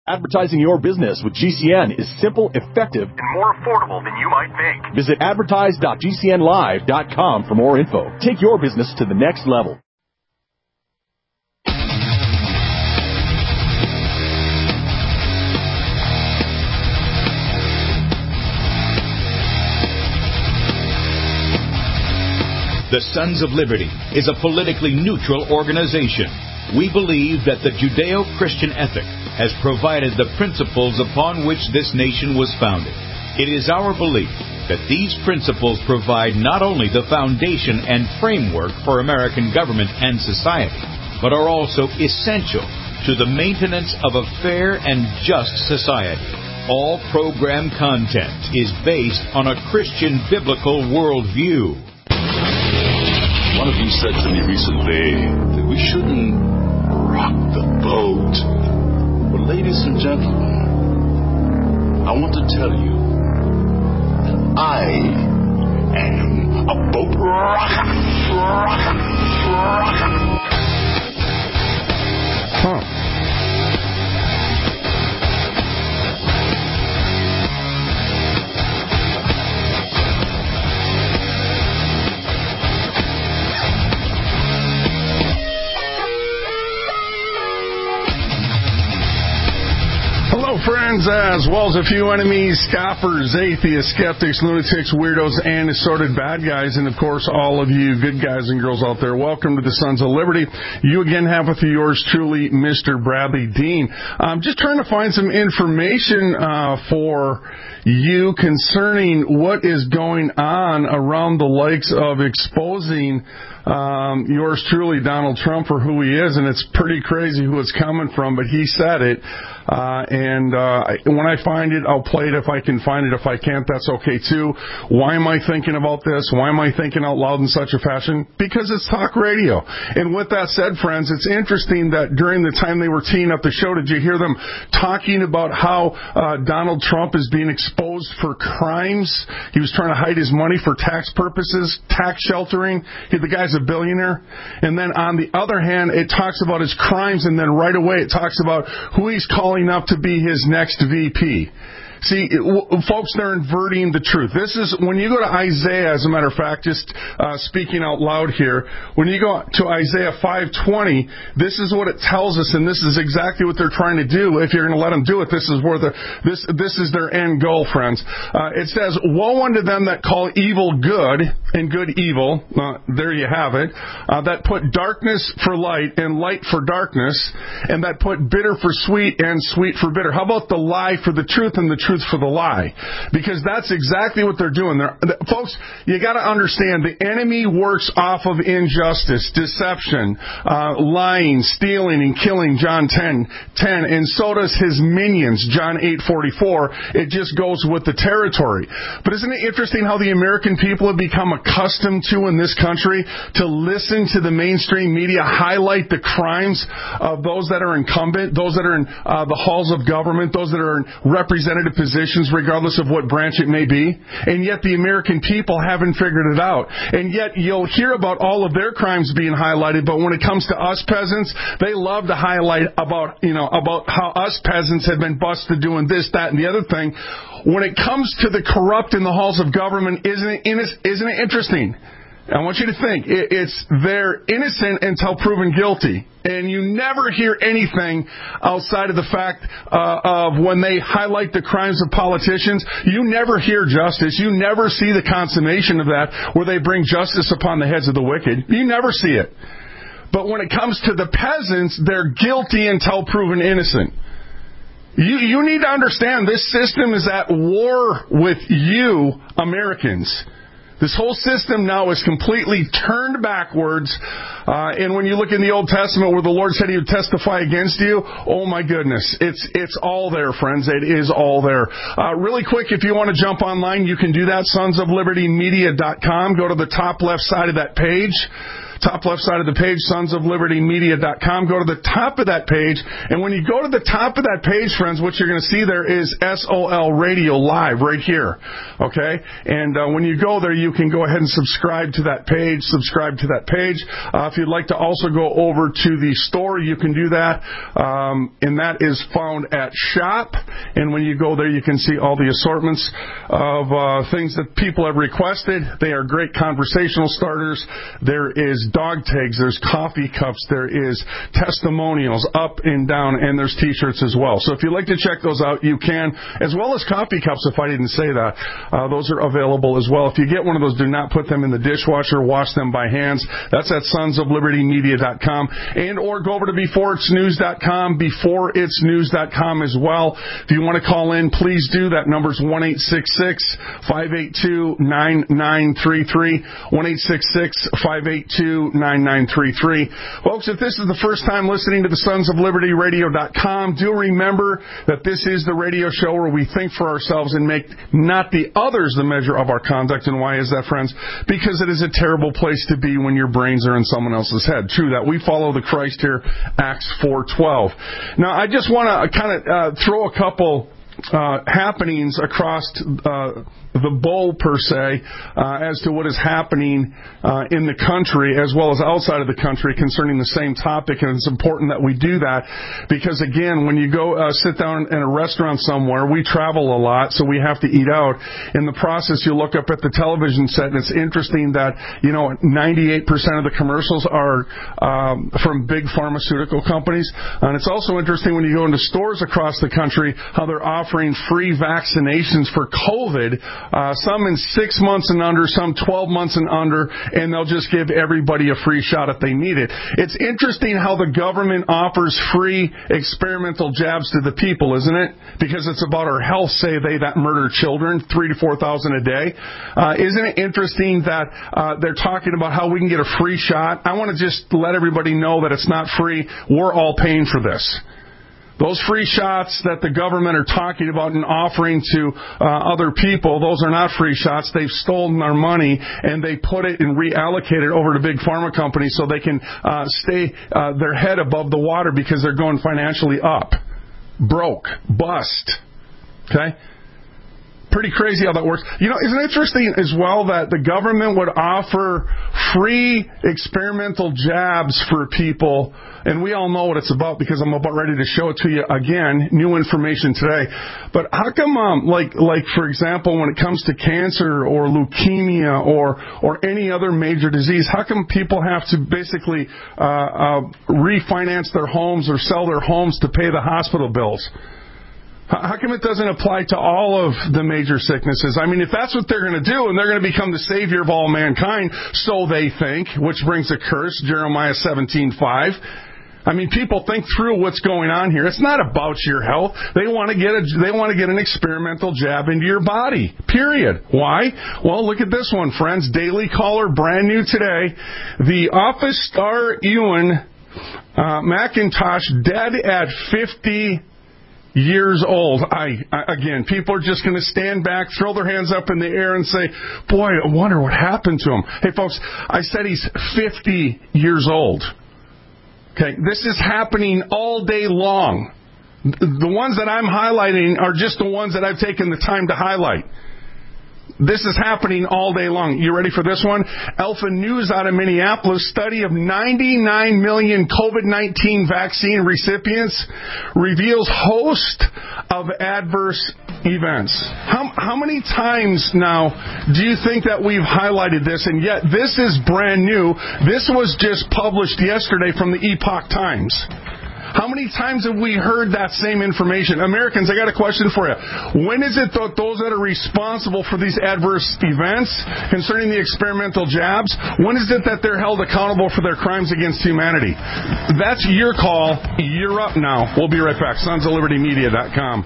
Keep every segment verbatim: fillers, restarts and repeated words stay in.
Advertising your business with G C N is simple, effective, and more affordable than you might think. Visit advertise dot g c n live dot com for more info. Take your business to the next level. The Sons of Liberty is a politically neutral organization. We believe that the Judeo-Christian ethic has provided the principles upon which this nation was founded. It is our belief that these principles provide not only the foundation and framework for American government and society, but are also essential to the maintenance of a fair and just society. All program content is based on a Christian biblical worldview. One of you said to me recently that we shouldn't rock the boat. Well, ladies and gentlemen, I want to tell you that I am a boat rocker. Rocker. Rocker. Huh. Friends, as well as a few enemies, scoffers, atheists, skeptics, lunatics, weirdos, and assorted bad guys, and of course all of you good guys and girls out there, welcome to the Sons of Liberty. You again have with you yours truly, Mister Bradley Dean. I'm just trying to find some information uh, for you concerning what is going on around the likes of exposing Um, yours truly, Donald Trump, for who he is, and it's pretty crazy who it's coming from, but he said it, uh, and uh, when I find it, I'll play it if I can find it. If I can't, that's okay too. Why am I thinking about this? Why am I thinking out loud in such a fashion? Because it's talk radio. And with that said, friends, it's interesting that during the time they were teeing up the show, did you hear them talking about how uh, Donald Trump is being exposed for crimes? He was trying to hide his money for tax purposes, tax sheltering. He, the guy's a billionaire. And then on the other hand, it talks about his crimes, and then right away it talks about who he's calling up to be his next V P. See, folks, they're inverting the truth. This is, when you go to Isaiah, as a matter of fact, just uh, speaking out loud here, when you go to Isaiah five twenty, this is what it tells us, and this is exactly what they're trying to do. If you're going to let them do it, this is where the this this is their end goal, friends. Uh, it says, "Woe unto them that call evil good and good evil." Uh, there you have it. Uh, that put darkness for light and light for darkness, and that put bitter for sweet and sweet for bitter. How about the lie for the truth and the truth for the lie? Because that's exactly what they're doing. They're, folks, you got to understand, the enemy works off of injustice, deception, uh, lying, stealing, and killing, John ten ten, and so does his minions, John eight forty-four. It just goes with the territory. But isn't it interesting how the American people have become accustomed to in this country to listen to the mainstream media highlight the crimes of those that are incumbent, those that are in uh, the halls of government, those that are in representative positions, regardless of what branch it may be, and yet the American people haven't figured it out. And yet you'll hear about all of their crimes being highlighted, but when it comes to us peasants, they love to highlight about, you know, about how us peasants have been busted doing this, that, and the other thing. When it comes to the corrupt in the halls of government, isn't it, isn't it interesting? I want you to think, it's they're innocent until proven guilty. And you never hear anything outside of the fact uh, of when they highlight the crimes of politicians. You never hear justice. You never see the consummation of that where they bring justice upon the heads of the wicked. You never see it. But when it comes to the peasants, they're guilty until proven innocent. You, you need to understand this system is at war with you, Americans. This whole system now is completely turned backwards. Uh, and when you look in the Old Testament where the Lord said he would testify against you, oh my goodness, it's it's all there, friends. It is all there. Uh, really quick, if you want to jump online, you can do that, sons of liberty media dot com. Go to the top left side of that page. top left side of the page, sons of liberty media dot com. Go to the top of that page, and when you go to the top of that page, friends, what you're going to see there is S O L Radio Live right here, okay? And uh, when you go there, you can go ahead and subscribe to that page, subscribe to that page. Uh, if you'd like to also go over to the store, you can do that, um, and that is found at Shop. And when you go there, you can see all the assortments of uh, things that people have requested. They are great conversational starters. There is dog tags, there's coffee cups, there is testimonials up and down, and there's T-shirts as well. So if you'd like to check those out, you can, as well as coffee cups, if I didn't say that. Uh, those are available as well. If you get one of those, do not put them in the dishwasher. Wash them by hands. That's at sons of liberty media dot com. And or go over to before it's news dot com, before it's news dot com as well. If you want to call in, please do. That number's one eight six six, five eight two, nine nine three three, one eight six six, five eight two, nine nine three three. Folks, if this is the first time listening to the sons of liberty radio dot com, do remember that this is the radio show where we think for ourselves and make not the others the measure of our conduct. And why is that, friends? Because it is a terrible place to be when your brains are in someone else's head. True that. We follow the Christ here, Acts four twelve. Now, I just want to kind of uh, throw a couple Uh, happenings across uh, the bowl, per se, uh, as to what is happening uh, in the country as well as outside of the country concerning the same topic. And it's important that we do that because, again, when you go uh, sit down in a restaurant somewhere, we travel a lot, so we have to eat out. In the process, you look up at the television set, and it's interesting that, you know, ninety-eight percent of the commercials are um, from big pharmaceutical companies. And it's also interesting when you go into stores across the country how they're offering free vaccinations for COVID, uh, some in six months and under, some twelve months and under, and they'll just give everybody a free shot if they need it. It's interesting how the government offers free experimental jabs to the people, isn't it? Because it's about our health, say they, that murder children, three to four thousand a day. Uh, isn't it interesting that uh, they're talking about how we can get a free shot? I want to just let everybody know that it's not free. We're all paying for this. Those free shots that the government are talking about and offering to uh, other people, those are not free shots. They've stolen our money, and they put it and reallocate it over to big pharma companies so they can uh, stay uh, their head above the water because they're going financially up. Broke. Bust. Okay? Pretty crazy how that works. You know, isn't it interesting as well that the government would offer free experimental jabs for people, and we all know what it's about because I'm about ready to show it to you again, new information today. But how come, um, like, like for example, when it comes to cancer or leukemia or or any other major disease, how come people have to basically uh, uh, refinance their homes or sell their homes to pay the hospital bills? How come it doesn't apply to all of the major sicknesses? I mean, if that's what they're going to do, and they're going to become the savior of all mankind, so they think, which brings a curse, Jeremiah seventeen five. I mean, people think through what's going on here. It's not about your health. They want to get a, they want to get an experimental jab into your body. Period. Why? Well, look at this one, friends. Daily Caller, brand new today. The Office star Ewan uh, McIntosh dead at fifty years old. I, I again, people are just going to stand back, throw their hands up in the air and say, boy, I wonder what happened to him. Hey, folks, I said he's fifty years old. Okay, this is happening all day long. The ones that I'm highlighting are just the ones that I've taken the time to highlight. This is happening all day long. You ready for this one? Alpha News out of Minneapolis, study of ninety-nine million COVID nineteen vaccine recipients reveals host of adverse events. How, how many times now do you think that we've highlighted this, and yet this is brand new? This was just published yesterday from the Epoch Times. How many times have we heard that same information? Americans, I got a question for you. When is it that those that are responsible for these adverse events concerning the experimental jabs, when is it that they're held accountable for their crimes against humanity? That's your call. You're up now. We'll be right back. sons of liberty media dot com.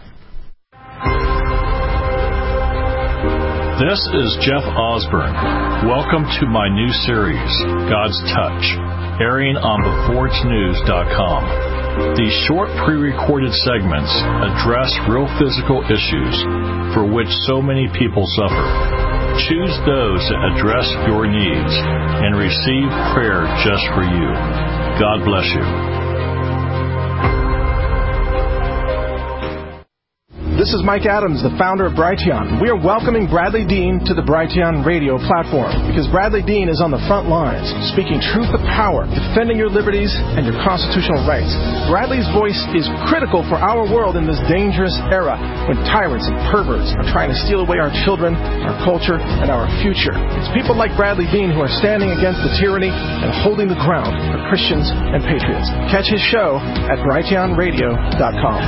This is Jeff Osborne. Welcome to my new series, God's Touch, airing on before it's news dot com. These short pre-recorded segments address real physical issues for which so many people suffer. Choose those that address your needs and receive prayer just for you. God bless you. This is Mike Adams, the founder of Brighteon. We are welcoming Bradley Dean to the Brighteon radio platform because Bradley Dean is on the front lines, speaking truth to power, defending your liberties and your constitutional rights. Bradley's voice is critical for our world in this dangerous era when tyrants and perverts are trying to steal away our children, our culture, and our future. It's people like Bradley Dean who are standing against the tyranny and holding the ground for Christians and patriots. Catch his show at brighteon radio dot com.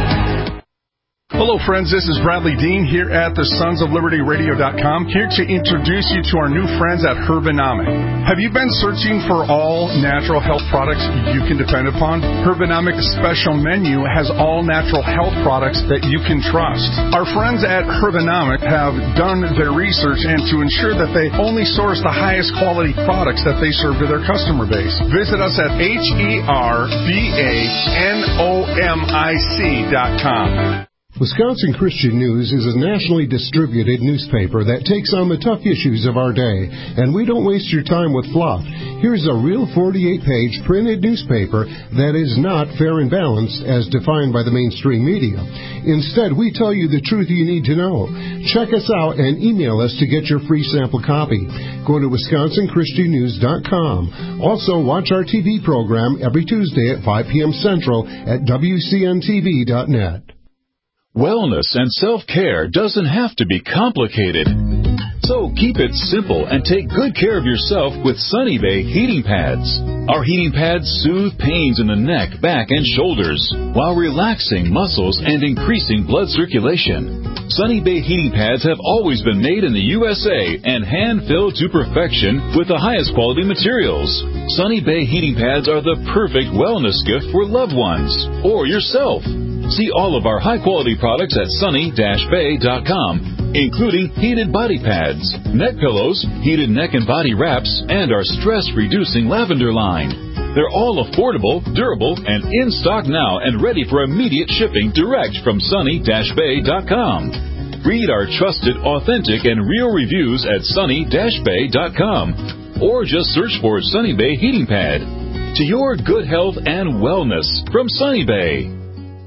Hello, friends. This is Bradley Dean here at the Sons of Liberty Radio dot com, here to introduce you to our new friends at Herbonomic. Have you been searching for all natural health products you can depend upon? Herbonomic's special menu has all natural health products that you can trust. Our friends at Herbonomic have done their research and to ensure that they only source the highest quality products that they serve to their customer base. Visit us at H E R B A N O M I C dot com. Wisconsin Christian News is a nationally distributed newspaper that takes on the tough issues of our day, and we don't waste your time with fluff. Here's a real forty-eight page printed newspaper that is not fair and balanced as defined by the mainstream media. Instead, we tell you the truth you need to know. Check us out and email us to get your free sample copy. Go to wisconsin christian news dot com. Also, watch our T V program every Tuesday at five p.m. Central at W C N T V dot net. Wellness and self-care doesn't have to be complicated. So keep it simple and take good care of yourself with Sunny Bay heating pads. Our heating pads soothe pains in the neck, back, and shoulders while relaxing muscles and increasing blood circulation. Sunny Bay heating pads have always been made in the U S A and hand-filled to perfection with the highest quality materials. Sunny Bay heating pads are the perfect wellness gift for loved ones or yourself. See all of our high-quality products at sunny dash bay dot com, including heated body pads, neck pillows, heated neck and body wraps, and our stress-reducing lavender line. They're all affordable, durable, and in stock now and ready for immediate shipping direct from sunny dash bay dot com. Read our trusted, authentic, and real reviews at sunny dash bay dot com, or just search for Sunny Bay Heating Pad. To your good health and wellness from Sunny Bay.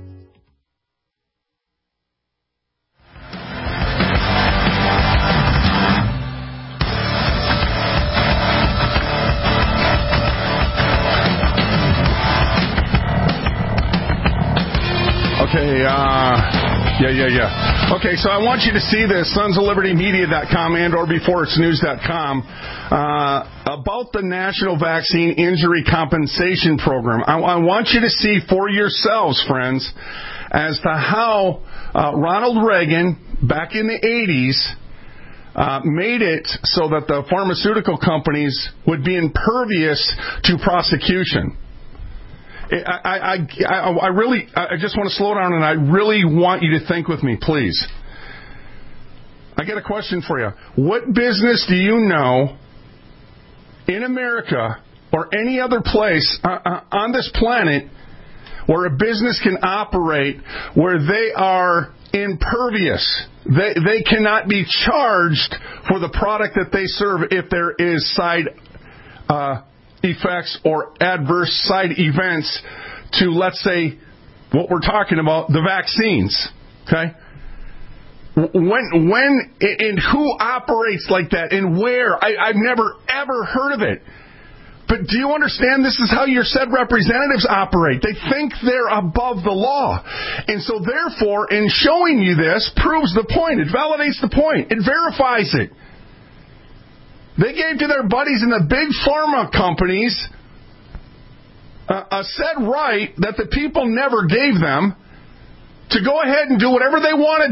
Okay, uh, yeah, yeah, yeah. Okay, so I want you to see this, sons of liberty media dot com and or before it's news dot com, uh, about the National Vaccine Injury Compensation Program. I, I want you to see for yourselves, friends, as to how uh, Ronald Reagan, back in the eighties, uh, made it so that the pharmaceutical companies would be impervious to prosecution. I, I, I, I really, I just want to slow down, and I really want you to think with me, please. I got a question for you. What business do you know in America or any other place uh, uh, on this planet where a business can operate where they are impervious? They, they cannot be charged for the product that they serve if there is side uh effects or adverse side events to, let's say, what we're talking about, the vaccines. Okay? When, when, and who operates like that, and where? I, I've never, ever heard of it. But do you understand this is how your said representatives operate? They think they're above the law. And so, therefore, in showing you this, proves the point. It validates the point. It verifies it. They gave to their buddies in the big pharma companies a, a set right that the people never gave them to go ahead and do whatever they want to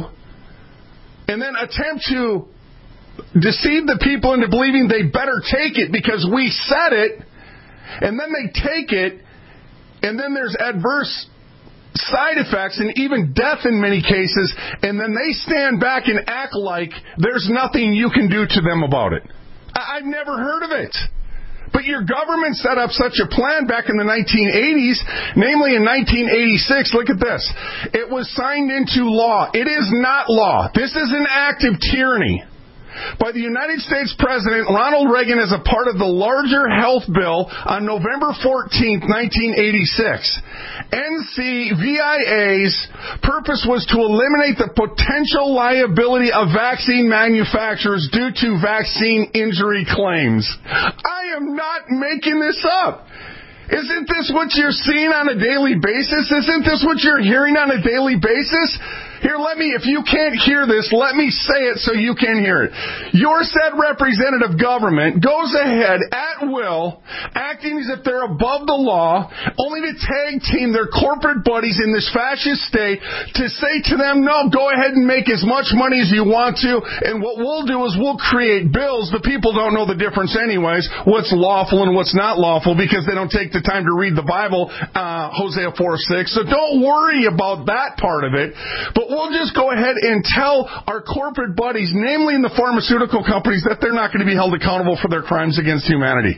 do and then attempt to deceive the people into believing they better take it because we said it, and then they take it, and then there's adverse side effects and even death in many cases, and then they stand back and act like there's nothing you can do to them about it. I- I've never heard of it. But your government set up such a plan back in the nineteen eighties, namely in nineteen eighty-six. Look at this. It was signed into law. It is not law. This is an act of tyranny. by the United States President Ronald Reagan as a part of the larger health bill on November fourteenth, nineteen eighty-six. N C V I A's purpose was to eliminate the potential liability of vaccine manufacturers due to vaccine injury claims. I am not making this up. Isn't this what you're seeing on a daily basis? Isn't this what you're hearing on a daily basis? Here, let me, if you can't hear this, let me say it so you can hear it. Your said representative government goes ahead at will, acting as if they're above the law, only to tag team their corporate buddies in this fascist state to say to them, no, go ahead and make as much money as you want to, and what we'll do is we'll create bills. The people don't know the difference anyways, what's lawful and what's not lawful, because they don't take the time to read the Bible, uh, Hosea four six. So don't worry about that part of it. But we'll just go ahead and tell our corporate buddies, namely in the pharmaceutical companies, that they're not going to be held accountable for their crimes against humanity.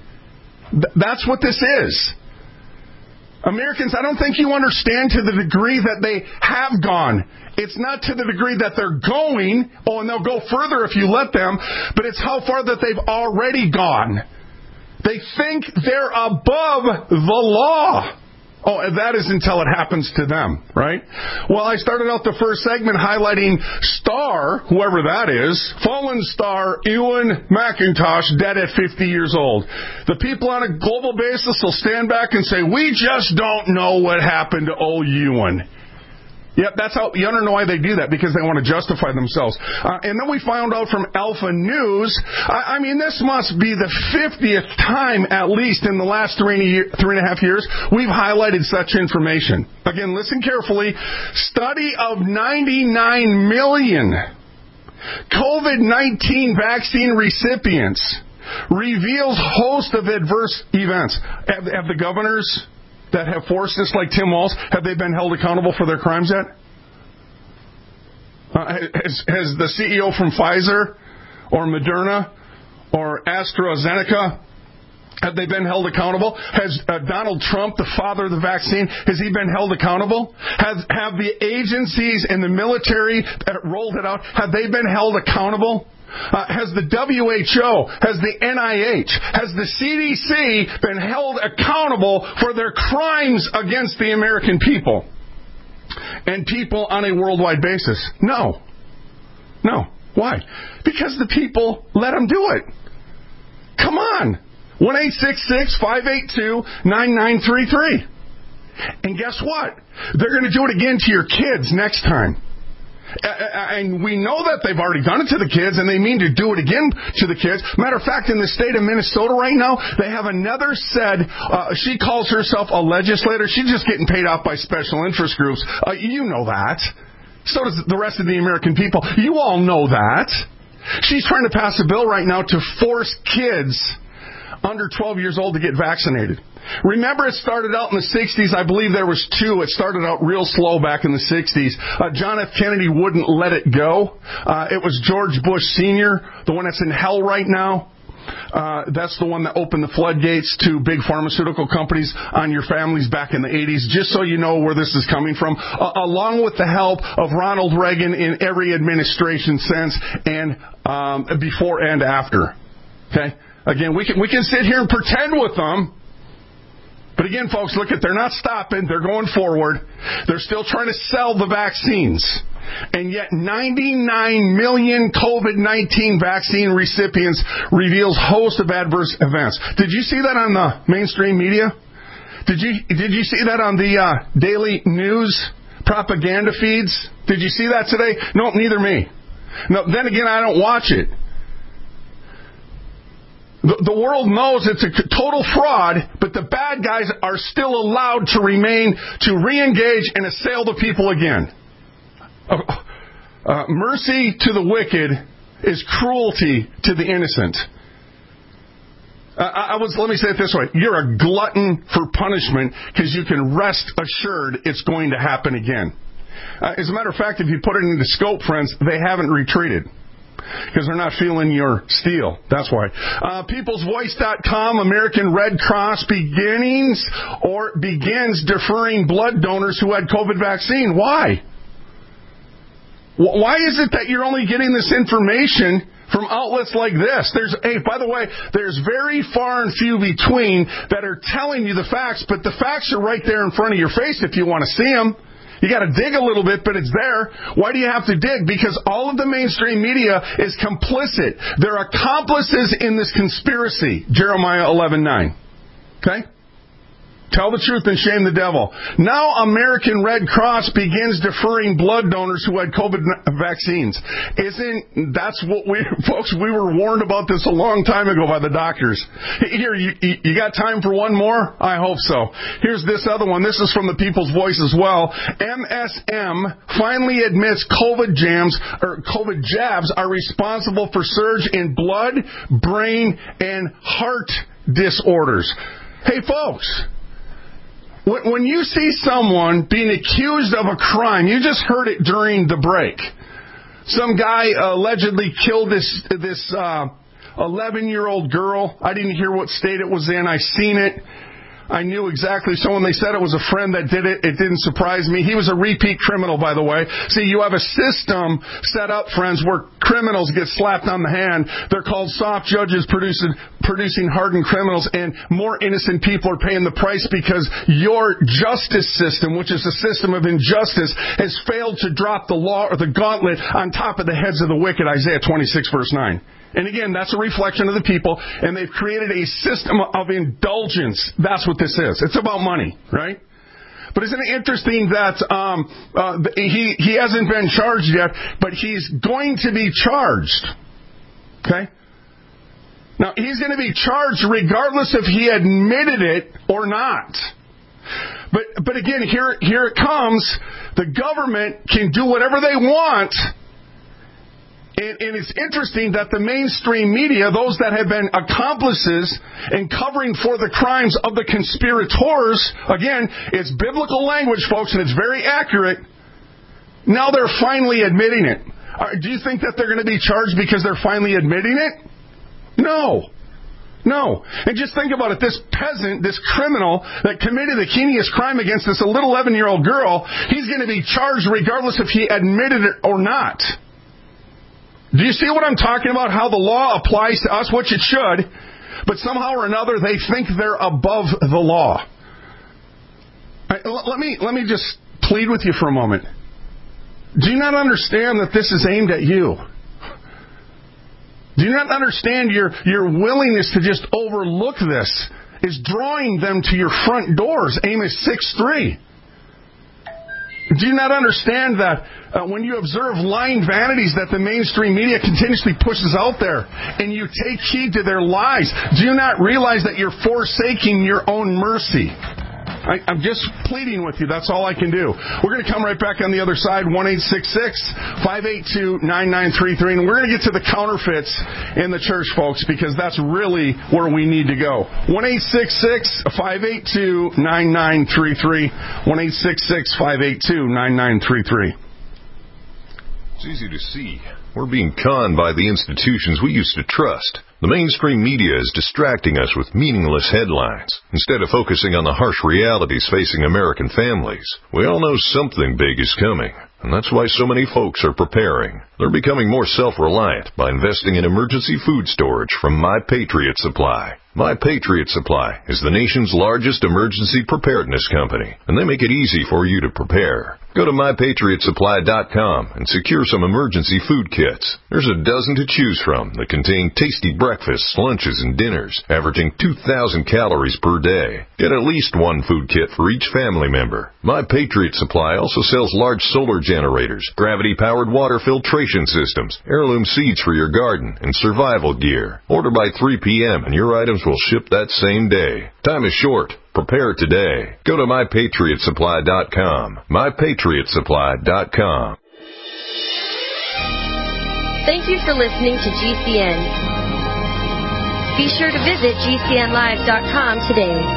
Th- that's what this is. Americans, I don't think you understand to the degree that they have gone. It's not to the degree that they're going, oh, and they'll go further if you let them, but it's how far that they've already gone. They think they're above the law. Oh, and that is until it happens to them, right? Well, I started out the first segment highlighting Star, whoever that is, fallen star Ewan McIntosh, dead at fifty years old. The people on a global basis will stand back and say, we just don't know what happened to old Ewan. Yep, that's how, you don't know why they do that, because they want to justify themselves. Uh, and then we found out from Alpha News, I, I mean, this must be the fiftieth time, at least in the last three and, a year, three and a half years, we've highlighted such information. Again, listen carefully. Study of ninety-nine million COVID nineteen vaccine recipients reveals host of adverse events. Have, have the governors that have forced this, like Tim Walz, have they been held accountable for their crimes yet? Uh, has, has the C E O from Pfizer or Moderna or AstraZeneca, have they been held accountable? Has uh, Donald Trump, the father of the vaccine, has he been held accountable? Has, have the agencies and the military that rolled it out, have they been held accountable? Uh, has the W H O, has the N I H, has the C D C been held accountable for their crimes against the American people and people on a worldwide basis? No. No. Why? Because the people let them do it. Come on. one eight six six, five eight two, nine nine three three. And guess what? They're going to do it again to your kids next time. And we know that they've already done it to the kids, and they mean to do it again to the kids. Matter of fact, in the state of Minnesota right now, they have another said, uh, she calls herself a legislator. She's just getting paid off by special interest groups. Uh, you know that. So does the rest of the American people. You all know that. She's trying to pass a bill right now to force kids under twelve years old to get vaccinated. Remember, it started out in the sixties. I believe there was two. It started out real slow back in the sixties. Uh, John F. Kennedy wouldn't let it go. Uh, it was George Bush Senior, the one that's in hell right now. Uh, that's the one that opened the floodgates to big pharmaceutical companies on your families back in the eighties, just so you know where this is coming from, uh, along with the help of Ronald Reagan in every administration since and um, before and after. Okay? Again, we can we can sit here and pretend with them. But again, folks, look at, they're not stopping. They're going forward. They're still trying to sell the vaccines. And yet ninety-nine million COVID nineteen vaccine recipients reveals host of adverse events. Did you see that on the mainstream media? Did you did you see that on the uh, daily news propaganda feeds? Did you see that today? No, neither me. No, then again, I don't watch it. The, the world knows it's a total fraud, but the bad guys are still allowed to remain, to re-engage and assail the people again. Uh, uh, mercy to the wicked is cruelty to the innocent. Uh, I was, let me say it this way. You're a glutton for punishment because you can rest assured it's going to happen again. Uh, as a matter of fact, if you put it into scope, friends, they haven't retreated. Because they're not feeling your steel. That's why. Uh, People's Voice dot com, American Red Cross beginnings or begins deferring blood donors who had COVID vaccine. Why? Why is it that you're only getting this information from outlets like this. There's, hey, by the way, there's very far and few between that are telling you the facts, but the facts are right there in front of your face if you want to see them. You got to dig a little bit, but it's there. Why do you have to dig? Because all of the mainstream media is complicit. They're accomplices in this conspiracy. Jeremiah eleven nine. Okay? Tell the truth and shame the devil. Now American Red Cross begins deferring blood donors who had COVID vaccines. Isn't, that's what we, folks, we were warned about this a long time ago by the doctors. Here, you, you got time for one more? I hope so. Here's this other one. This is from the People's Voice as well. M S M finally admits COVID jams, or COVID jabs are responsible for surge in blood, brain, and heart disorders. Hey, folks. When you see someone being accused of a crime, you just heard it during the break. Some guy allegedly killed this this uh, eleven-year-old girl. I didn't hear what state it was in. I seen it. I knew exactly. So when they said it was a friend that did it, it didn't surprise me. He was a repeat criminal, by the way. See, you have a system set up, friends, where criminals get slapped on the hand. They're called soft judges producing, producing hardened criminals, and more innocent people are paying the price because your justice system, which is a system of injustice, has failed to drop the law or the gauntlet on top of the heads of the wicked, Isaiah twenty-six, verse nine. And again, that's a reflection of the people, and they've created a system of indulgence. That's what this is. It's about money, right? But isn't it interesting that um, uh, he he hasn't been charged yet, but he's going to be charged. Okay? Now, he's going to be charged regardless if he admitted it or not. But but again, here here it comes. The government can do whatever they want. And, and it's interesting that the mainstream media, those that have been accomplices in covering for the crimes of the conspirators, again, it's biblical language, folks, and it's very accurate. Now they're finally admitting it. Do you think that they're going to be charged because they're finally admitting it? No. No. And just think about it. This peasant, this criminal that committed the heinous crime against this little eleven-year-old girl, he's going to be charged regardless if he admitted it or not. Do you see what I'm talking about? How the law applies to us, which it should, but somehow or another they think they're above the law. Right, let me let me just plead with you for a moment. Do you not understand that this is aimed at you? Do you not understand your, your willingness to just overlook this is drawing them to your front doors? Amos six three. Do you not understand that uh, when you observe lying vanities that the mainstream media continuously pushes out there and you take heed to their lies, do you not realize that you're forsaking your own mercy? I, I'm just pleading with you. That's all I can do. We're going to come right back on the other side, one eight six six, five eight two, nine nine three three. And we're going to get to the counterfeits in the church, folks, because that's really where we need to go. one eight six six, five eight two, nine nine three three. one eight six six, five eight two, nine nine three three. It's easy to see. We're being conned by the institutions we used to trust. The mainstream media is distracting us with meaningless headlines instead of focusing on the harsh realities facing American families. We all know something big is coming, and that's why so many folks are preparing. They're becoming more self-reliant by investing in emergency food storage from My Patriot Supply. My Patriot Supply is the nation's largest emergency preparedness company, and they make it easy for you to prepare. Go to my patriot supply dot com and secure some emergency food kits. There's a dozen to choose from that contain tasty breakfasts, lunches, and dinners, averaging two thousand calories per day. Get at least one food kit for each family member. My Patriot Supply also sells large solar generators, gravity-powered water filtration systems, heirloom seeds for your garden, and survival gear. Order by three p.m. and your items will ship that same day. Time is short. Prepare today. Go to my patriot supply dot com. my patriot supply dot com. Thank you for listening to G C N. Be sure to visit G C N live dot com today.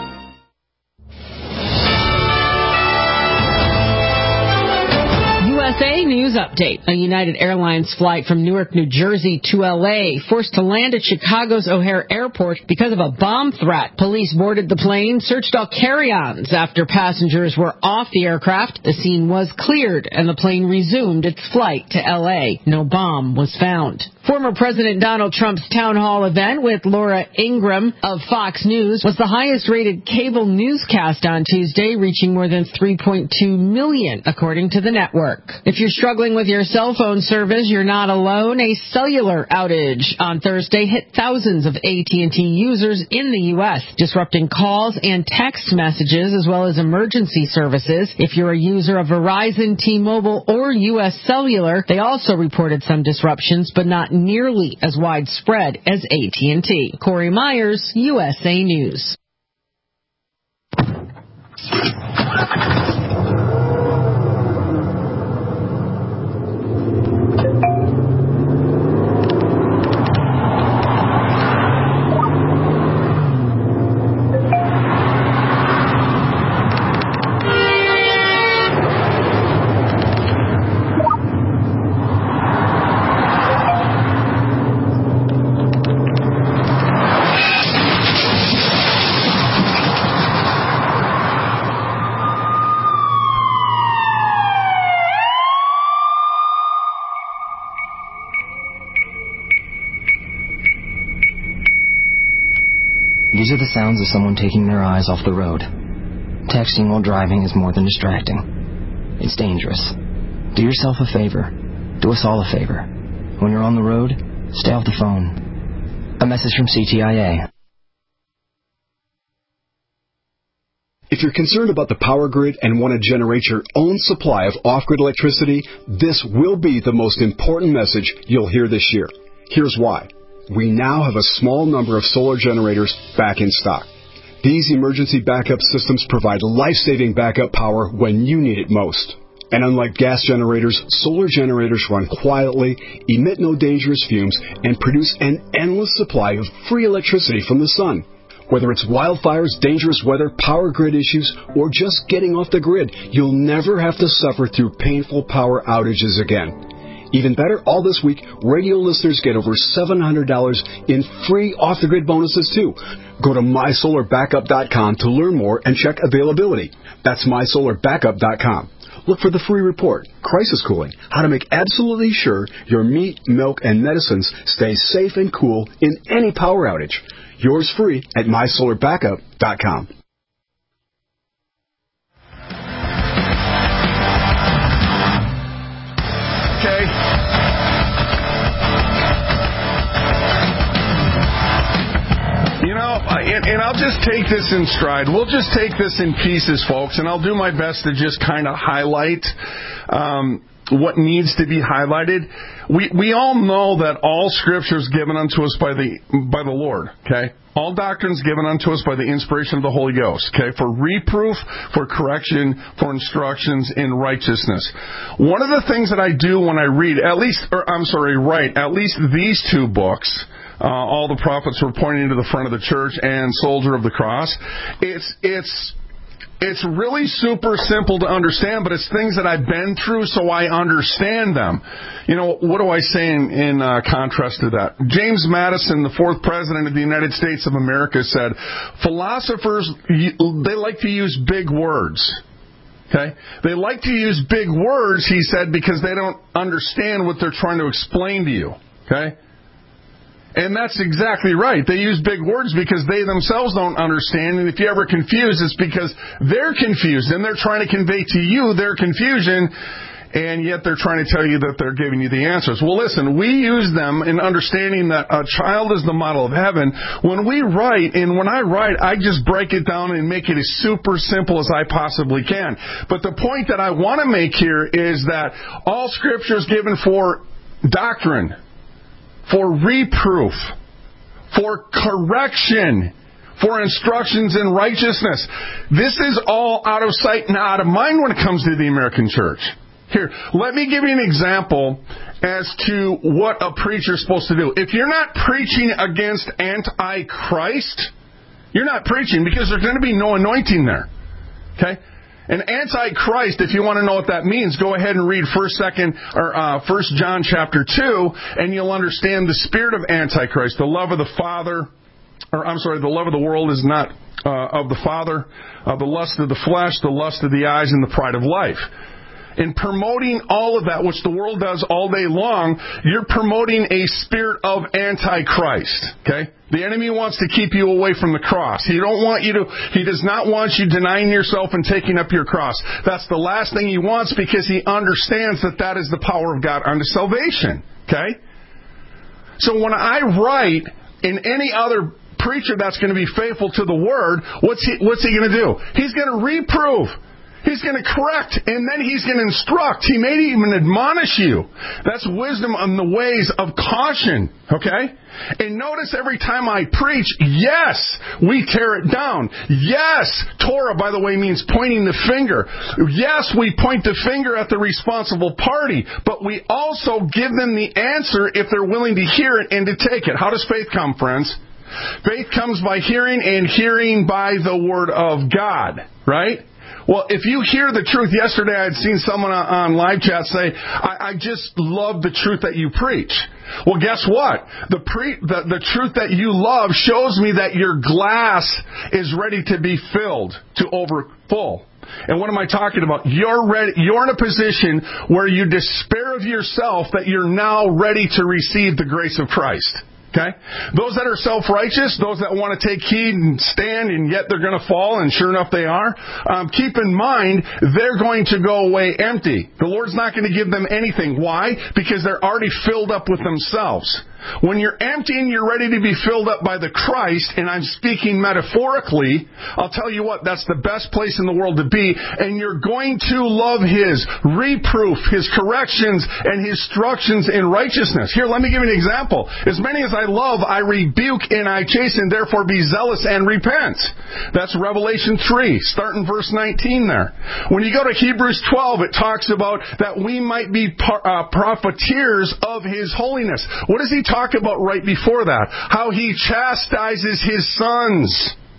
U S A News Update. A United Airlines flight from Newark, New Jersey to L A forced to land at Chicago's O'Hare Airport because of a bomb threat. Police boarded the plane, searched all carry-ons. After passengers were off the aircraft, the scene was cleared and the plane resumed its flight to L A. No bomb was found. Former President Donald Trump's town hall event with Laura Ingraham of Fox News was the highest-rated cable newscast on Tuesday, reaching more than three point two million, according to the network. If you're struggling with your cell phone service, you're not alone. A cellular outage on Thursday hit thousands of A T and T users in the U S, disrupting calls and text messages as well as emergency services. If you're a user of Verizon, T-Mobile, or U S Cellular, they also reported some disruptions, but not nearly as widespread as A T and T. Corey Myers, U S A News. These are the sounds of someone taking their eyes off the road. Texting while driving is more than distracting. It's dangerous. Do yourself a favor. Do us all a favor. When you're on the road, stay off the phone. A message from C T I A. If you're concerned about the power grid and want to generate your own supply of off-grid electricity, this will be the most important message you'll hear this year. Here's why. We now have a small number of solar generators back in stock. These emergency backup systems provide life-saving backup power when you need it most. And unlike gas generators, solar generators run quietly, emit no dangerous fumes, and produce an endless supply of free electricity from the sun. Whether it's wildfires, dangerous weather, power grid issues, or just getting off the grid, you'll never have to suffer through painful power outages again. Even better, all this week, radio listeners get over seven hundred dollars in free off-the-grid bonuses, too. Go to my solar backup dot com to learn more and check availability. That's my solar backup dot com. Look for the free report, Crisis Cooling, how to make absolutely sure your meat, milk, and medicines stay safe and cool in any power outage. Yours free at my solar backup dot com. Okay. You know, and, and I'll just take this in stride. We'll just take this in pieces, folks, and I'll do my best to just kind of highlight um, what needs to be highlighted. We we all know that all Scripture is given unto us by the by the Lord. Okay. All doctrines given unto us by the inspiration of the Holy Ghost, okay, for reproof, for correction, for instructions in righteousness. One of the things that I do when I read, at least, or I'm sorry, write, at least these two books, uh, All the Prophets Were Pointing to the Front of the Church and Soldier of the Cross, it's, it's, It's really super simple to understand, but it's things that I've been through, so I understand them. You know, what do I say in, in uh, contrast to that? James Madison, the fourth president of the United States of America, said, philosophers, they like to use big words. Okay? They like to use big words, he said, because they don't understand what they're trying to explain to you. Okay? And that's exactly right. They use big words because they themselves don't understand. And if you're ever confused, it's because they're confused. And they're trying to convey to you their confusion. And yet they're trying to tell you that they're giving you the answers. Well, listen, we use them in understanding that a child is the model of heaven. When we write, and when I write, I just break it down and make it as super simple as I possibly can. But the point that I want to make here is that all Scripture is given for doctrine, for reproof, for correction, for instructions in righteousness. This is all out of sight and out of mind when it comes to the American church. Here, let me give you an example as to what a preacher is supposed to do. If you're not preaching against Antichrist, you're not preaching because there's going to be no anointing there. Okay? And Antichrist, if you want to know what that means, go ahead and read First, Second, or uh, First John chapter two, and you'll understand the spirit of Antichrist. The love of the Father, or I'm sorry, the love of the world is not uh, of the Father. Uh, the lust of the flesh, the lust of the eyes, and the pride of life. in promoting all of that, which the world does all day long, you're promoting a spirit of Antichrist. Okay? The enemy wants to keep you away from the cross. He don't want you to, he does not want you denying yourself and taking up your cross. That's the last thing he wants because he understands that that is the power of God unto salvation. Okay? So when I write in any other preacher that's going to be faithful to the Word, what's he, what's he going to do? He's going to reprove. He's going to correct, and then he's going to instruct. He may even admonish you. That's wisdom on the ways of caution, okay? And notice every time I preach, yes, we tear it down. Yes, Torah, by the way, means pointing the finger. Yes, we point the finger at the responsible party, but we also give them the answer if they're willing to hear it and to take it. How does faith come, friends? Faith comes by hearing, and hearing by the Word of God, right? Well, if you hear the truth, yesterday I had seen someone on live chat say, I, I just love the truth that you preach. Well, guess what? The, pre, the, the truth that you love shows me that your glass is ready to be filled to over full. And what am I talking about? You're ready, you're in a position where you despair of yourself that you're now ready to receive the grace of Christ. Okay? Those that are self-righteous, those that want to take heed and stand, and yet they're going to fall, and sure enough they are, um, keep in mind, they're going to go away empty. The Lord's not going to give them anything. Why? Because they're already filled up with themselves. When you're empty and you're ready to be filled up by the Christ, and I'm speaking metaphorically, I'll tell you what, that's the best place in the world to be, and you're going to love His reproof, His corrections, and His instructions in righteousness. Here, let me give you an example. As many as I love, I rebuke and I chasten, therefore be zealous and repent. That's Revelation three, start in verse nineteen there. When you go to Hebrews twelve, it talks about that we might be par- uh, profiteers of His holiness. What does He talk about right before that? How He chastises His sons.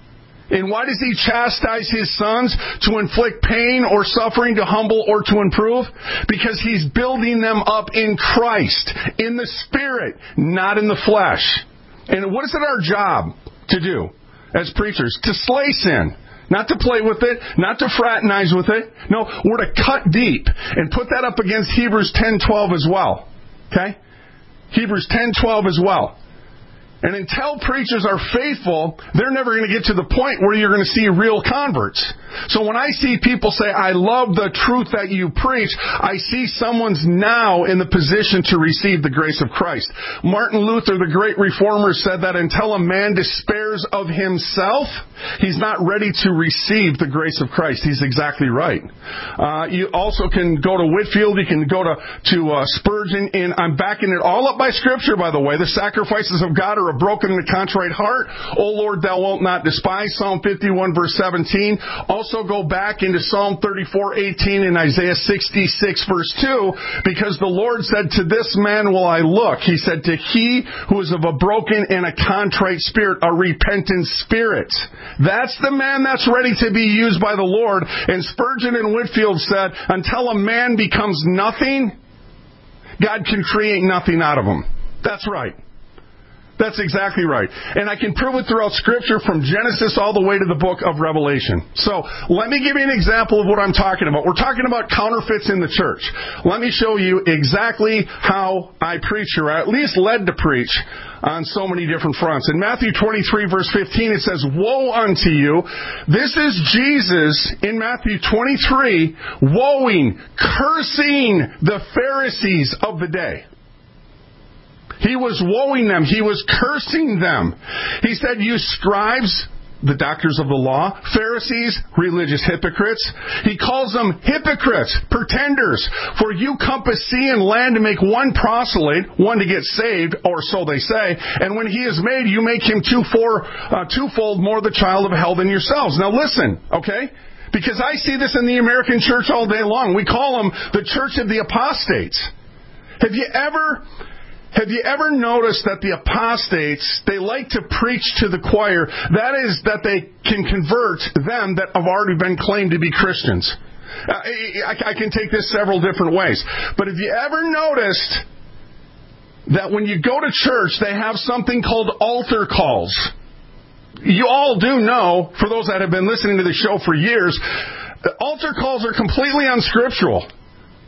And why does He chastise His sons? To inflict pain or suffering, to humble or to improve? Because He's building them up in Christ, in the Spirit, not in the flesh. And what is it our job to do as preachers? To slay sin. Not to play with it, not to fraternize with it. No, we're to cut deep and put that up against Hebrews ten twelve as well. Okay? Hebrews ten twelve as well. And until preachers are faithful, they're never going to get to the point where you're going to see real converts. So when I see people say, I love the truth that you preach, I see someone's now in the position to receive the grace of Christ. Martin Luther, the great reformer, said that until a man despairs of himself, he's not ready to receive the grace of Christ. He's exactly right. Uh, you also can go to Whitefield, you can go to, to uh, Spurgeon, and I'm backing it all up by Scripture, by the way. The sacrifices of God are a broken and a contrite heart. O Lord, thou wilt not despise. Psalm fifty-one, verse seventeen. Also go back into Psalm thirty-four, eighteen and Isaiah sixty-six, verse two, because the Lord said, to this man will I look. He said, to he who is of a broken and a contrite spirit, a repentant spirit. That's the man that's ready to be used by the Lord. And Spurgeon and Whitefield said, until a man becomes nothing, God can create nothing out of him. That's right. That's exactly right. And I can prove it throughout Scripture from Genesis all the way to the book of Revelation. So, let me give you an example of what I'm talking about. We're talking about counterfeits in the church. Let me show you exactly how I preach, or at least led to preach, on so many different fronts. In Matthew twenty-three, verse fifteen, it says, woe unto you. This is Jesus in Matthew twenty-three, woeing, cursing the Pharisees of the day. He was woeing them. He was cursing them. He said, you scribes, the doctors of the law, Pharisees, religious hypocrites. He calls them hypocrites, pretenders. For you compass sea and land to make one proselyte, one to get saved, or so they say. And when he is made, you make him two for, uh, twofold more the child of hell than yourselves. Now listen, okay? Because I see this in the American church all day long. We call them the church of the apostates. Have you ever... Have you ever noticed that the apostates, they like to preach to the choir, that is, that they can convert them that have already been claimed to be Christians? Uh, I, I can take this several different ways. But have you ever noticed that when you go to church, they have something called altar calls? You all do know, for those that have been listening to the show for years, the altar calls are completely unscriptural.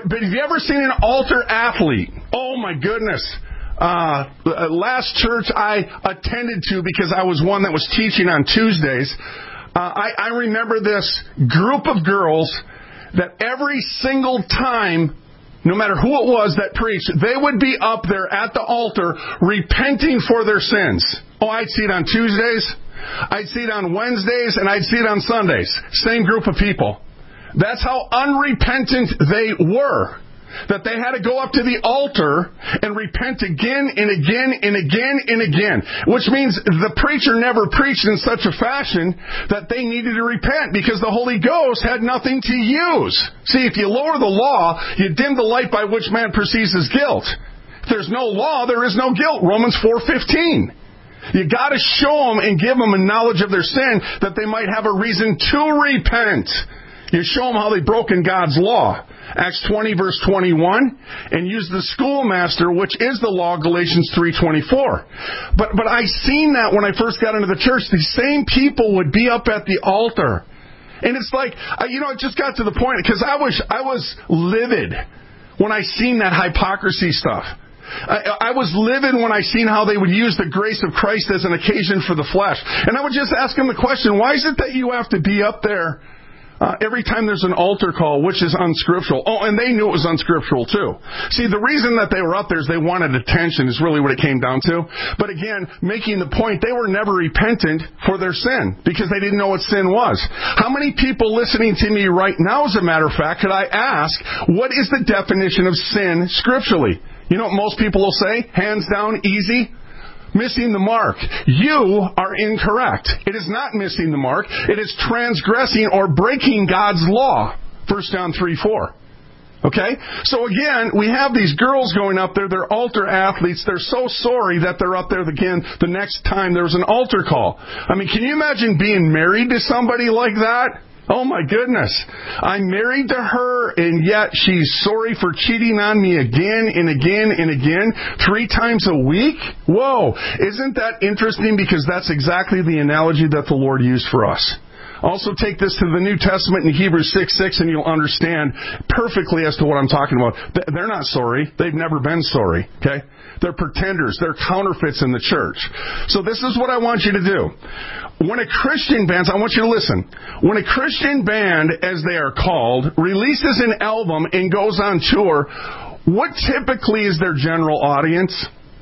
But, but have you ever seen an altar athlete? Oh, my goodness. Uh, last church I attended to, because I was one that was teaching on Tuesdays, uh, I, I remember this group of girls that every single time, no matter who it was that preached, they would be up there at the altar repenting for their sins. Oh, I'd see it on Tuesdays, I'd see it on Wednesdays, and I'd see it on Sundays. Same group of people. That's how unrepentant they were. That they had to go up to the altar and repent again and again and again and again. Which means the preacher never preached in such a fashion that they needed to repent, because the Holy Ghost had nothing to use. See, if you lower the law, you dim the light by which man perceives his guilt. If there's no law, there is no guilt. Romans four fifteen. You got to show them and give them a knowledge of their sin that they might have a reason to repent. You show them how they've broken God's law. Acts twenty, verse twenty-one, and use the schoolmaster, which is the law, Galatians three twenty-four. But but I seen that when I first got into the church. These same people would be up at the altar. And it's like, you know, it just got to the point, because I was, I was livid when I seen that hypocrisy stuff. I, I was livid when I seen how they would use the grace of Christ as an occasion for the flesh. And I would just ask them the question, why is it that you have to be up there Uh, every time there's an altar call, which is unscriptural? Oh, and they knew it was unscriptural too. See, the reason that they were up there is they wanted attention, is really what it came down to. But again, making the point, they were never repentant for their sin, because they didn't know what sin was. How many people listening to me right now, as a matter of fact, could I ask, what is the definition of sin scripturally? You know what most people will say? Hands down, easy. Missing the mark. You are incorrect. It is not missing the mark. It is transgressing or breaking God's law. First John three four. Okay? So again, we have these girls going up there. They're altar athletes. They're so sorry that they're up there again the next time there's an altar call. I mean, can you imagine being married to somebody like that? Oh my goodness. I'm married to her, and yet she's sorry for cheating on me again and again and again, three times a week? Whoa. Isn't that interesting? Because that's exactly the analogy that the Lord used for us. Also take this to the New Testament in Hebrews six six, and you'll understand perfectly as to what I'm talking about. They're not sorry. They've never been sorry. Okay? They're pretenders. They're counterfeits in the church. So this is what I want you to do. When a Christian band, I want you to listen. When a Christian band, as they are called, releases an album and goes on tour, what typically is their general audience?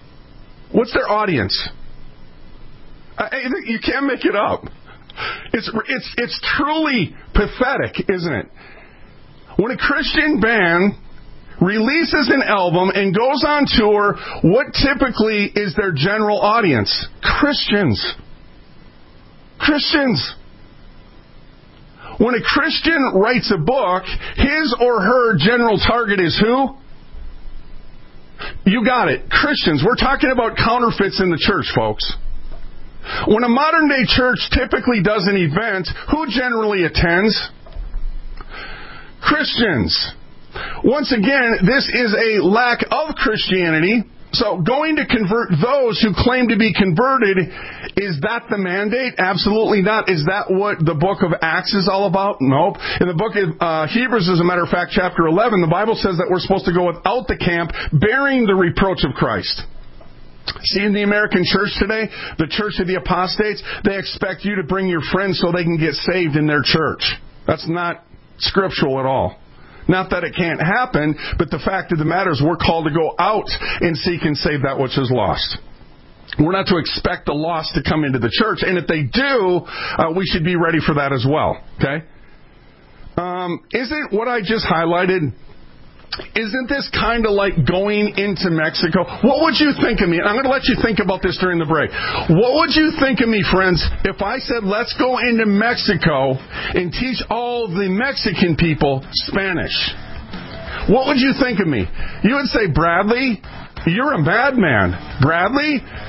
What's their audience? You can't make it up. It's it's it's truly pathetic, isn't it? When a Christian band releases an album and goes on tour, what typically is their general audience? Christians. Christians. When a Christian writes a book, his or her general target is who? You got it. Christians. We're talking about counterfeits in the church, folks. When a modern day church typically does an event, who generally attends? Christians. Once again, this is a lack of Christianity. So going to convert those who claim to be converted, is that the mandate? Absolutely not. Is that what the book of Acts is all about? Nope. In the book of uh, Hebrews, as a matter of fact, chapter eleven, the Bible says that we're supposed to go without the camp, bearing the reproach of Christ. See, in the American church today, the church of the apostates, they expect you to bring your friends so they can get saved in their church. That's not scriptural at all. Not that it can't happen, but the fact of the matter is we're called to go out and seek and save that which is lost. We're not to expect the lost to come into the church, and if they do, uh, we should be ready for that as well. Okay? Um, isn't what I just highlighted, isn't this kind of like going into Mexico? What would you think of me? And I'm going to let you think about this during the break. What would you think of me, friends, if I said, let's go into Mexico and teach all the Mexican people Spanish? What would you think of me? You would say, Bradley, you're a bad man. Bradley,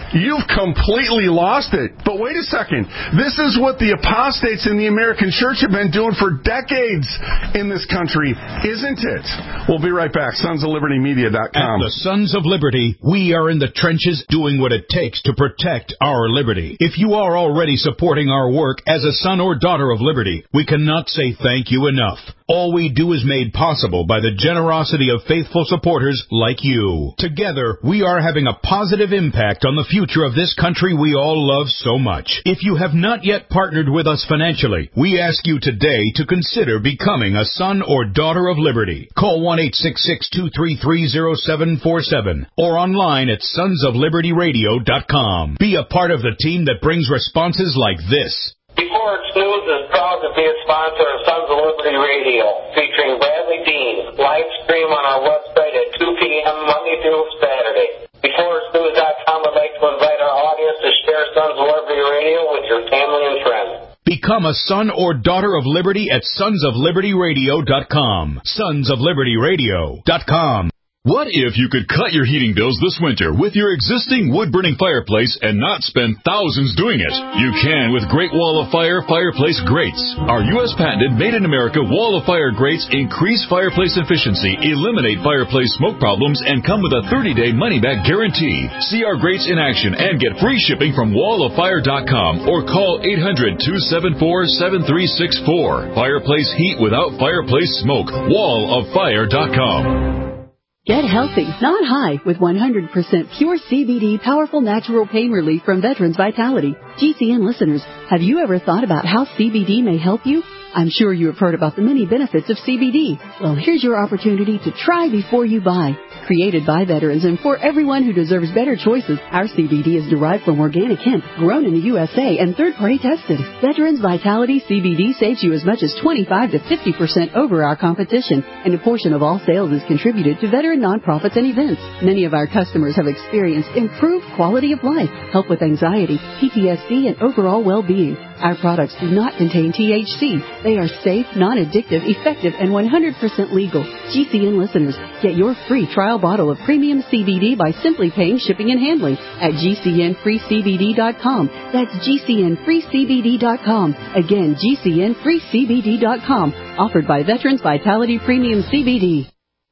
you've completely lost it. But wait a second. This is what the apostates in the American church have been doing for decades in this country, isn't it? We'll be right back. Sons of Liberty Media dot com. At the Sons of Liberty, we are in the trenches doing what it takes to protect our liberty. If you are already supporting our work as a son or daughter of liberty, we cannot say thank you enough. All we do is made possible by the generosity of faithful supporters like you. Together, we are having a positive impact on the future of this country we all love so much. If you have not yet partnered with us financially, we ask you today to consider becoming a son or daughter of liberty. Call one eight six six, two three three, zero seven four seven or online at sons of liberty radio dot com. Be a part of the team that brings responses like this. Before It's News is proud to be a sponsor of Sons of Liberty Radio, featuring Bradley Dean, live stream on our website at two p.m. Monday through Saturday. Before It's News dot com would like to invite our audience to share Sons of Liberty Radio with your family and friends. Become a son or daughter of liberty at sons of liberty radio dot com. sons of liberty radio dot com. What if you could cut your heating bills this winter with your existing wood-burning fireplace and not spend thousands doing it? You can with Great Wall of Fire fireplace grates. Our U S patented made-in-America Wall of Fire grates increase fireplace efficiency, eliminate fireplace smoke problems, and come with a thirty-day money-back guarantee. See our grates in action and get free shipping from wall of fire dot com or call eight hundred, two seven four, seven three six four. Fireplace heat without fireplace smoke. wall of fire dot com. Get healthy, not high, with one hundred percent pure C B D powerful natural pain relief from Veterans Vitality. G C N listeners, have you ever thought about how C B D may help you? I'm sure you have heard about the many benefits of C B D. Well, here's your opportunity to try before you buy. Created by veterans and for everyone who deserves better choices, our C B D is derived from organic hemp, grown in the U S A and third-party tested. Veterans Vitality C B D saves you as much as twenty-five to fifty percent over our competition, and a portion of all sales is contributed to veteran nonprofits and events. Many of our customers have experienced improved quality of life, help with anxiety, P T S D, and overall well-being. Our products do not contain T H C. They are safe, non-addictive, effective, and one hundred percent legal. G C N listeners, get your free trial bottle of premium C B D by simply paying shipping and handling at G C N free C B D dot com. That's G C N free C B D dot com. Again, G C N free C B D dot com. Offered by Veterans Vitality Premium C B D.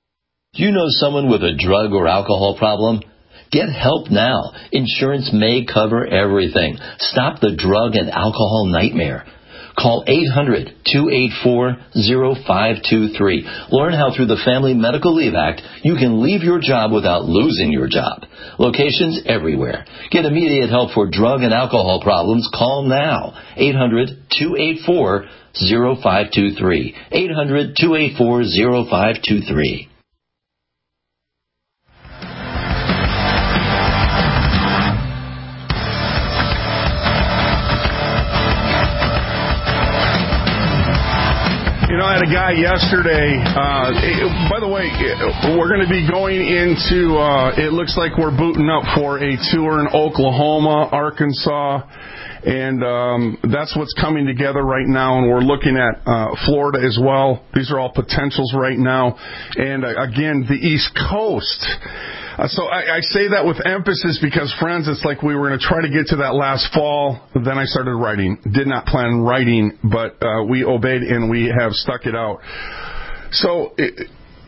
Do you know someone with a drug or alcohol problem? Get help now. Insurance may cover everything. Stop the drug and alcohol nightmare. Call eight hundred, two eight four, zero five two three. Learn how through the Family Medical Leave Act you can leave your job without losing your job. Locations everywhere. Get immediate help for drug and alcohol problems. Call now. eight hundred, two eight four, zero five two three. eight hundred, two eight four, zero five two three. You know, I had a guy yesterday, uh, it, by the way, we're going to be going into, uh, it looks like we're booting up for a tour in Oklahoma, Arkansas, and um, that's what's coming together right now, and we're looking at uh, Florida as well. These are all potentials right now. And, uh, again, the East Coast. Uh, so I, I say that with emphasis because, friends, it's like we were going to try to get to that last fall. Then I started writing. Did not plan writing, but uh, we obeyed and we have stuck it out. So it,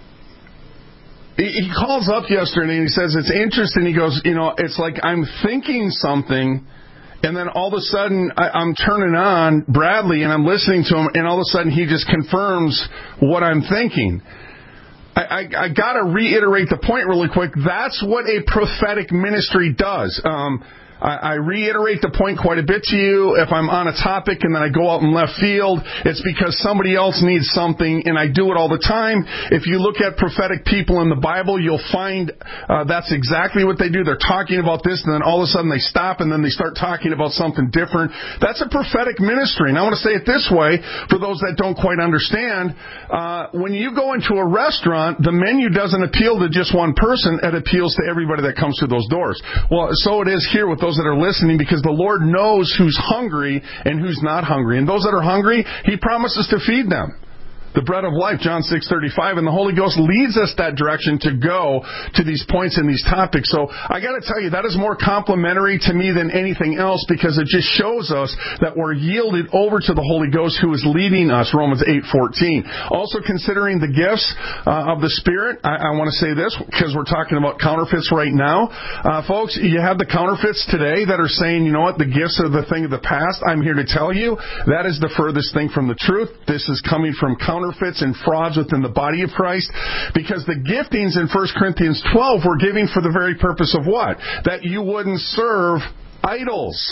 he calls up yesterday and he says, it's interesting. He goes, you know, it's like I'm thinking something, and then all of a sudden I, I'm turning on Bradley and I'm listening to him, and all of a sudden he just confirms what I'm thinking. I, I, I got to reiterate the point really quick. That's what a prophetic ministry does. Um, I, I reiterate the point quite a bit to you. If I'm on a topic and then I go out in left field, it's because somebody else needs something, and I do it all the time. If you look at prophetic people in the Bible, you'll find uh, that's exactly what they do. They're talking about this, and then all of a sudden they stop, and then they start talking about something different. That's a prophetic ministry. And I want to say it this way, for those that don't quite understand, uh, when you go into a restaurant, the menu doesn't appeal to just one person. It appeals to everybody that comes through those doors. Well, so it is here with those that are listening, because the Lord knows who's hungry and who's not hungry. And those that are hungry, He promises to feed them. The bread of life, John six thirty-five, and the Holy Ghost leads us that direction to go to these points and these topics. So I got to tell you, that is more complimentary to me than anything else, because it just shows us that we're yielded over to the Holy Ghost who is leading us, Romans eight fourteen. Also considering the gifts uh, of the Spirit, I, I want to say this, because we're talking about counterfeits right now. Uh, folks, you have the counterfeits today that are saying, you know what, the gifts are the thing of the past. I'm here to tell you, that is the furthest thing from the truth. This is coming from counterfeits. counterfeits and frauds within the body of Christ, because the giftings in First Corinthians twelve were giving for the very purpose of what? That you wouldn't serve idols.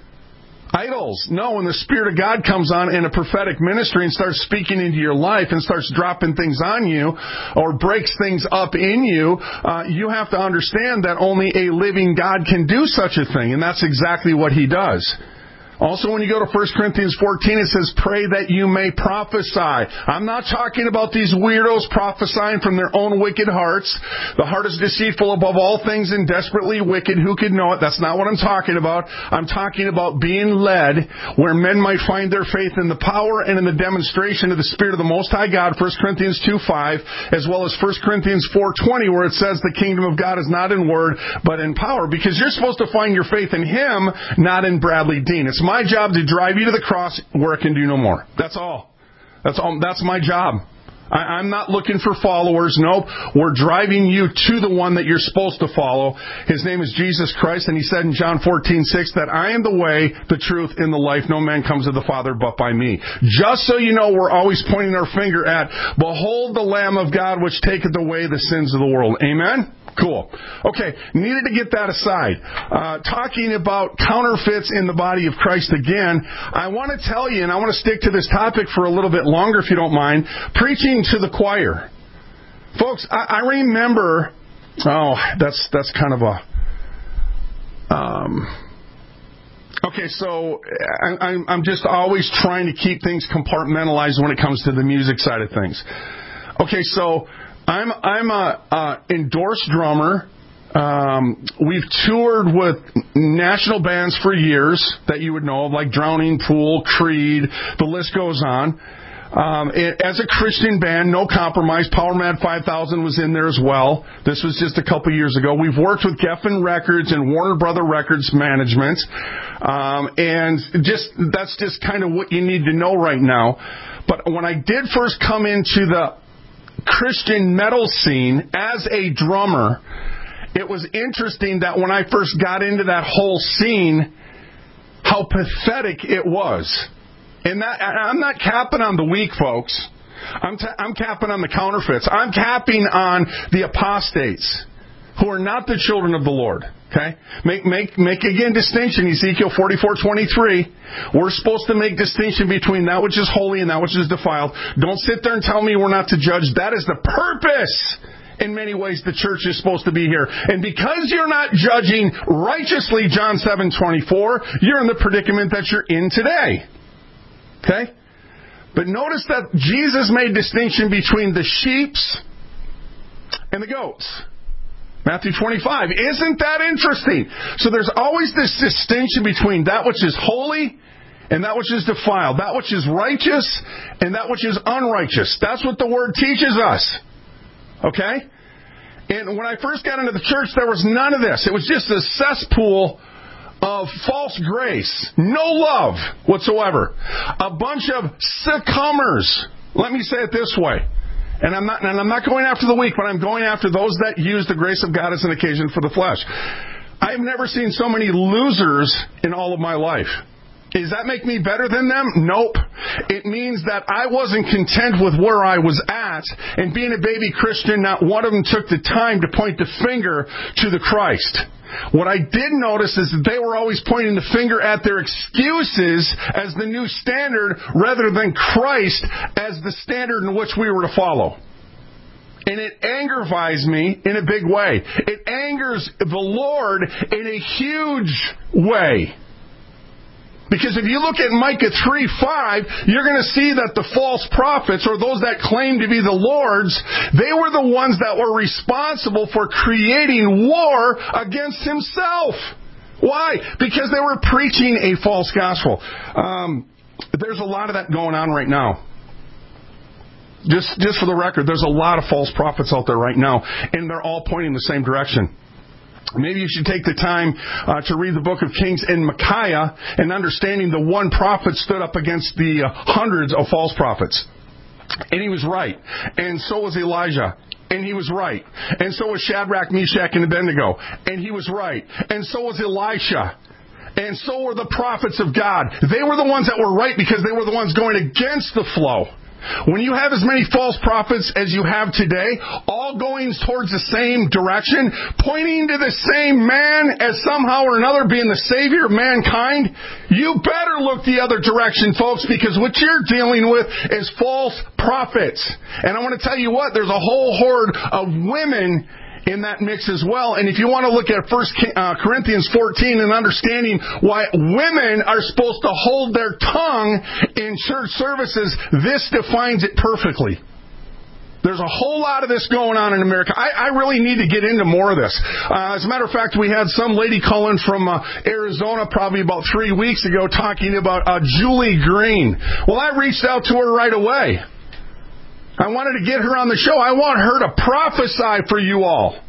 Idols. No, when the Spirit of God comes on in a prophetic ministry and starts speaking into your life and starts dropping things on you or breaks things up in you, uh, you have to understand that only a living God can do such a thing, and that's exactly what He does. Also, when you go to First Corinthians fourteen, it says, pray that you may prophesy. I'm not talking about these weirdos prophesying from their own wicked hearts. The heart is deceitful above all things and desperately wicked. Who could know it? That's not what I'm talking about. I'm talking about being led where men might find their faith in the power and in the demonstration of the Spirit of the Most High God, First Corinthians two five, as well as First Corinthians four twenty, where it says the kingdom of God is not in word, but in power. Because you're supposed to find your faith in Him, not in Bradley Dean. It's my job to drive you to the cross where it can do no more. That's all. That's all. That's my job. I, I'm not looking for followers. Nope. We're driving you to the one that you're supposed to follow. His name is Jesus Christ, and He said in John fourteen six that I am the way, the truth, and the life. No man comes to the Father but by me. Just so you know, we're always pointing our finger at, behold the Lamb of God which taketh away the sins of the world. Amen? Cool. Okay, needed to get that aside. Uh, talking about counterfeits in the body of Christ again, I want to tell you, and I want to stick to this topic for a little bit longer if you don't mind, preaching to the choir. Folks, I, I remember, oh, that's that's kind of a... Um, okay, so I, I'm just always trying to keep things compartmentalized when it comes to the music side of things. Okay, so... I'm I'm a, a endorsed drummer. Um, we've toured with national bands for years that you would know, like Drowning Pool, Creed, the list goes on. Um, it, as a Christian band, No Compromise, Power Mad five thousand was in there as well. This was just a couple years ago. We've worked with Geffen Records and Warner Brother Records management. Um, and just that's just kind of what you need to know right now. But when I did first come into the Christian metal scene as a drummer, it was interesting that when I first got into that whole scene, how pathetic it was. And that, I'm not capping on the weak, folks. I'm, ta- I'm capping on the counterfeits. I'm capping on the apostates who are not the children of the Lord. Okay? Make, make, make again distinction. Ezekiel forty-four twenty-three. We're supposed to make distinction between that which is holy and that which is defiled. Don't sit there and tell me we're not to judge. That is the purpose. In many ways, the church is supposed to be here. And because you're not judging righteously, John seven twenty-four, you're in the predicament that you're in today. Okay? But notice that Jesus made distinction between the sheep and the goats. Matthew twenty-five. Isn't that interesting? So there's always this distinction between that which is holy and that which is defiled, that which is righteous and that which is unrighteous. That's what the Word teaches us. Okay? And when I first got into the church, there was none of this. It was just a cesspool of false grace. No love whatsoever. A bunch of succumbers. Let me say it this way. And I'm not and I'm not going after the weak, but I'm going after those that use the grace of God as an occasion for the flesh. I've never seen so many losers in all of my life. Does that make me better than them? Nope. It means that I wasn't content with where I was at, and being a baby Christian, not one of them took the time to point the finger to the Christ. What I did notice is that they were always pointing the finger at their excuses as the new standard rather than Christ as the standard in which we were to follow. And it aggravates me in a big way. It angers the Lord in a huge way. Because if you look at Micah three five, you're going to see that the false prophets, or those that claim to be the Lord's, they were the ones that were responsible for creating war against Himself. Why? Because they were preaching a false gospel. Um, there's a lot of that going on right now. Just, just for the record, there's a lot of false prophets out there right now, and they're all pointing the same direction. Maybe you should take the time uh, to read the book of Kings and Micaiah and understanding the one prophet stood up against the uh, hundreds of false prophets. And he was right. And so was Elijah. And he was right. And so was Shadrach, Meshach, and Abednego. And he was right. And so was Elisha. And so were the prophets of God. They were the ones that were right because they were the ones going against the flow. When you have as many false prophets as you have today, all going towards the same direction, pointing to the same man as somehow or another being the Savior of mankind, you better look the other direction, folks, because what you're dealing with is false prophets. And I want to tell you what, there's a whole horde of women in that mix as well. And if you want to look at First Corinthians fourteen and understanding why women are supposed to hold their tongue in church services, this defines it perfectly. There's a whole lot of this going on in America. I, I really need to get into more of this. Uh, as a matter of fact, we had some lady call in from uh, Arizona probably about three weeks ago talking about uh, Julie Green. Well, I reached out to her right away. I wanted to get her on the show. I want her to prophesy for you all.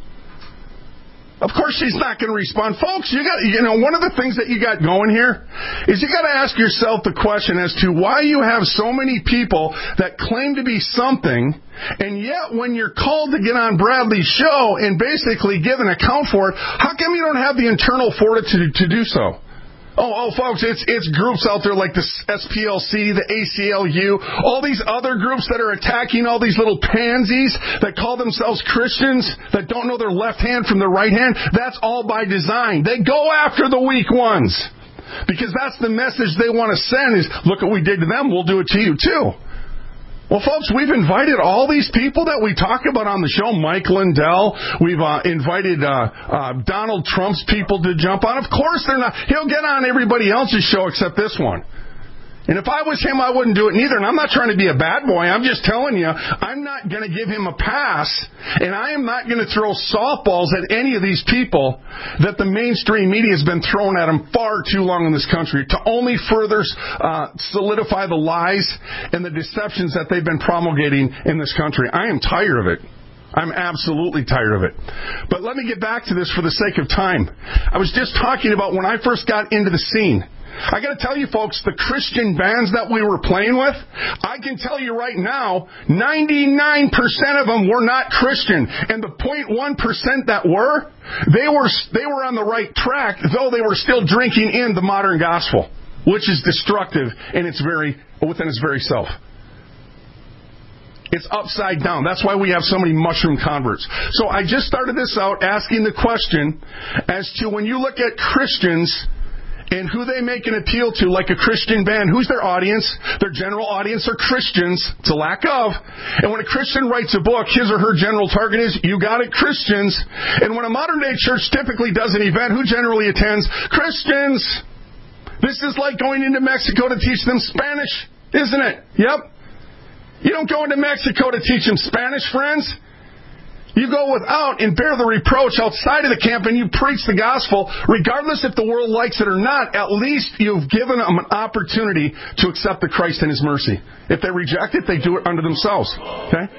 Of course, she's not going to respond. Folks, you got, you know, one of the things that you got going here is you got to ask yourself the question as to why you have so many people that claim to be something, and yet when you're called to get on Bradley's show and basically give an account for it, how come you don't have the internal fortitude to do so? Oh, oh, folks, it's it's groups out there like the S P L C, the A C L U, all these other groups that are attacking all these little pansies that call themselves Christians, that don't know their left hand from their right hand. That's all by design. They go after the weak ones because that's the message they want to send is, look what we did to them, we'll do it to you too. Well, folks, we've invited all these people that we talk about on the show. Mike Lindell. We've uh, invited uh, uh, Donald Trump's people to jump on. Of course they're not. He'll get on everybody else's show except this one. And if I was him, I wouldn't do it neither. And I'm not trying to be a bad boy. I'm just telling you, I'm not going to give him a pass. And I am not going to throw softballs at any of these people that the mainstream media has been throwing at them far too long in this country to only further uh, solidify the lies and the deceptions that they've been promulgating in this country. I am tired of it. I'm absolutely tired of it. But let me get back to this for the sake of time. I was just talking about when I first got into the scene. I got to tell you, folks, the Christian bands that we were playing with, I can tell you right now, ninety-nine percent of them were not Christian. And the zero point one percent that were, they were they were on the right track, though they were still drinking in the modern gospel, which is destructive in its very within its very self. It's upside down. That's why we have so many mushroom converts. So I just started this out asking the question as to when you look at Christians and who they make an appeal to, like a Christian band, who's their audience? Their general audience are Christians. It's a lack of. And when a Christian writes a book, his or her general target is, you got it, Christians. And when a modern-day church typically does an event, who generally attends? Christians. This is like going into Mexico to teach them Spanish, isn't it? Yep. You don't go into Mexico to teach them Spanish, friends. You go without and bear the reproach outside of the camp and you preach the gospel, regardless if the world likes it or not. At least you've given them an opportunity to accept the Christ and His mercy. If they reject it, they do it unto themselves. Okay?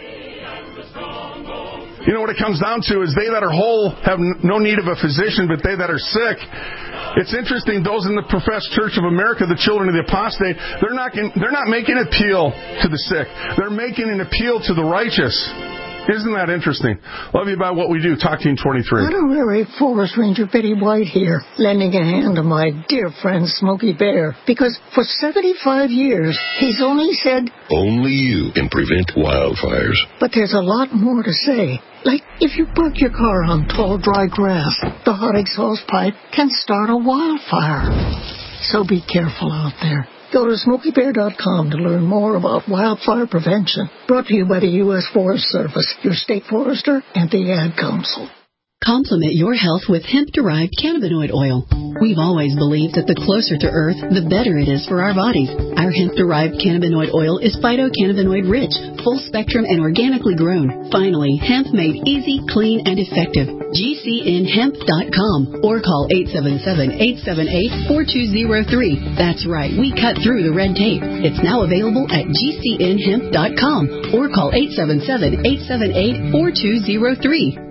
You know what it comes down to is they that are whole have no need of a physician, but they that are sick. It's interesting, those in the professed Church of America, the children of the apostate, they're not, they're not making an appeal to the sick. They're making an appeal to the righteous. Isn't that interesting? Love you about what we do. Talk Team twenty-three. Honorary Forest Ranger Betty White here, lending a hand to my dear friend Smokey Bear. Because for seventy-five years, he's only said, only you can prevent wildfires. But there's a lot more to say. Like, if you park your car on tall, dry grass, the hot exhaust pipe can start a wildfire. So be careful out there. Go to smokey bear dot com to learn more about wildfire prevention. Brought to you by the U S Forest Service, your state forester, and the Ad Council. Complement your health with hemp-derived cannabinoid oil. We've always believed that the closer to Earth, the better it is for our bodies. Our hemp-derived cannabinoid oil is phytocannabinoid-rich, full-spectrum, and organically grown. Finally, hemp made easy, clean, and effective. G C N hemp dot com or call eight seven seven, eight seven eight, four two zero three. That's right, we cut through the red tape. It's now available at G C N hemp dot com or call eight seven seven, eight seven eight, four two zero three.